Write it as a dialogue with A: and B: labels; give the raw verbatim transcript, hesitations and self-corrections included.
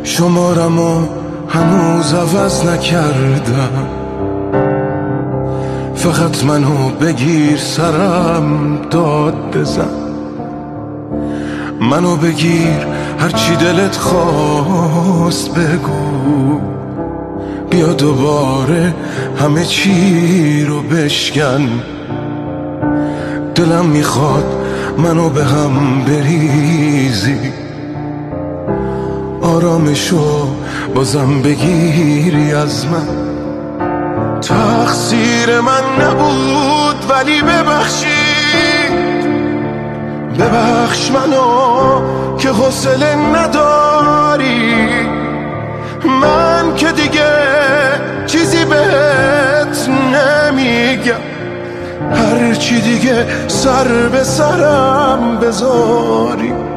A: شمارمو هنوز عوض نکردم، فقط منو بگیر سرم داد بزن، منو بگیر هرچی دلت خواست بگو، بیا دوباره همه چی رو بشکن. دلم میخواد منو به هم بریزی، آرامشو بازم بگیری از من. تقصیر من نبود ولی ببخشید، ببخش منو که حوصله نداری. من که دیگه چیزی بهت نمیگم، هر چی دیگه سر به سرم بذاری.